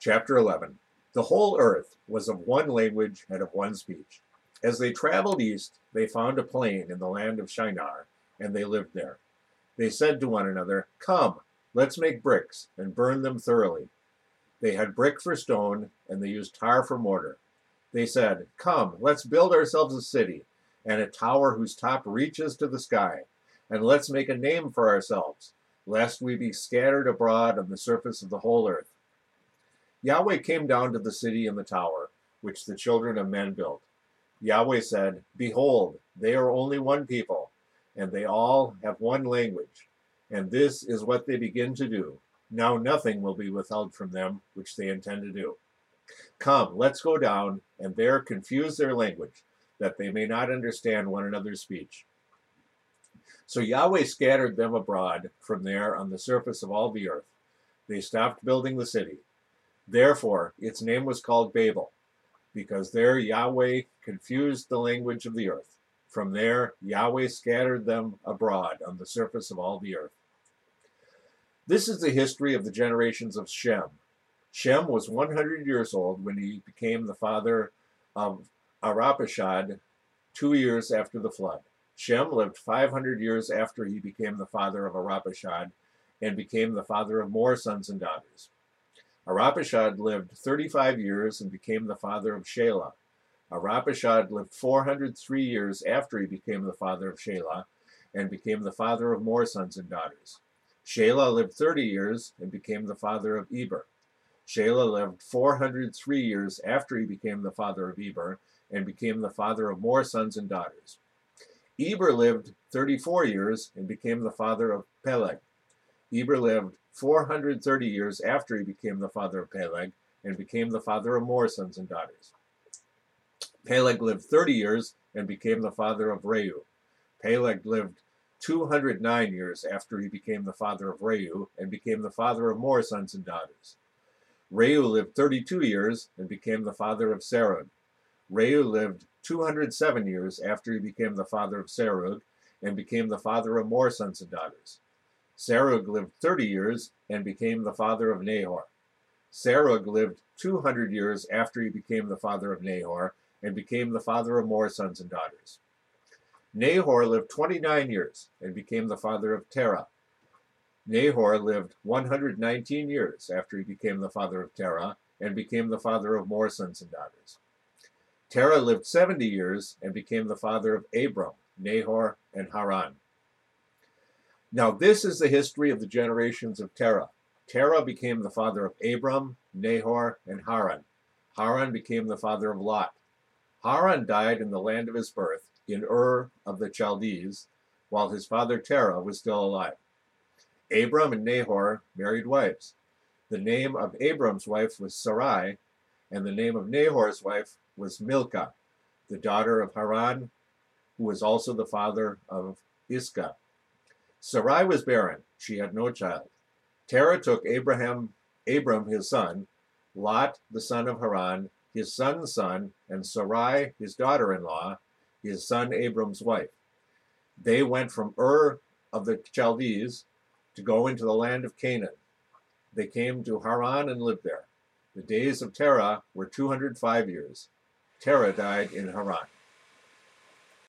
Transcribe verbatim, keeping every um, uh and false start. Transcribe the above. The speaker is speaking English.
Chapter eleven. The whole earth was of one language and of one speech. As they traveled east, they found a plain in the land of Shinar, and they lived there. They said to one another, "Come, let's make bricks and burn them thoroughly." They had brick for stone, and they used tar for mortar. They said, "Come, let's build ourselves a city, and a tower whose top reaches to the sky, and let's make a name for ourselves, lest we be scattered abroad on the surface of the whole earth." Yahweh came down to the city and the tower, which the children of men built. Yahweh said, "Behold, they are only one people, and they all have one language, and this is what they begin to do. Now nothing will be withheld from them which they intend to do. Come, let's go down, and there confuse their language, that they may not understand one another's speech." So Yahweh scattered them abroad from there on the surface of all the earth. They stopped building the city. Therefore, its name was called Babel, because there Yahweh confused the language of the earth. From there, Yahweh scattered them abroad on the surface of all the earth. This is the history of the generations of Shem. Shem was one hundred years old when he became the father of Arpachshad two years after the flood. Shem lived five hundred years after he became the father of Arpachshad and became the father of more sons and daughters. Arpachshad lived thirty-five years and became the father of Shelah. Arpachshad lived four hundred three years after he became the father of Shelah and became the father of more sons and daughters. Shelah lived thirty years and became the father of Eber. Shelah lived four hundred three years after he became the father of Eber and became the father of more sons and daughters. Eber lived thirty-four years and became the father of Peleg. Eber lived four hundred thirty years after he became the father of Peleg and became the father of more sons and daughters. Peleg lived thirty years and became the father of Reu. Peleg lived two hundred nine years after he became the father of Reu and became the father of more sons and daughters. Reu lived thirty-two years and became the father of Serug. Reu lived two hundred seven years after he became the father of Serug and became the father of more sons and daughters. Serug lived thirty years and became the father of Nahor. Serug lived two hundred years after he became the father of Nahor and became the father of more sons and daughters. Nahor lived twenty-nine years and became the father of Terah. Nahor lived one hundred nineteen years after he became the father of Terah and became the father of more sons and daughters. Terah lived seventy years and became the father of Abram, Nahor, and Haran. Now this is the history of the generations of Terah. Terah became the father of Abram, Nahor, and Haran. Haran became the father of Lot. Haran died in the land of his birth, in Ur of the Chaldees, while his father Terah was still alive. Abram and Nahor married wives. The name of Abram's wife was Sarai, and the name of Nahor's wife was Milcah, the daughter of Haran, who was also the father of Iscah. Sarai was barren, she had no child. Terah took Abraham, Abram his son, Lot the son of Haran, his son's son, and Sarai his daughter-in-law, his son Abram's wife. They went from Ur of the Chaldees to go into the land of Canaan. They came to Haran and lived there. The days of Terah were two hundred five years. Terah died in Haran.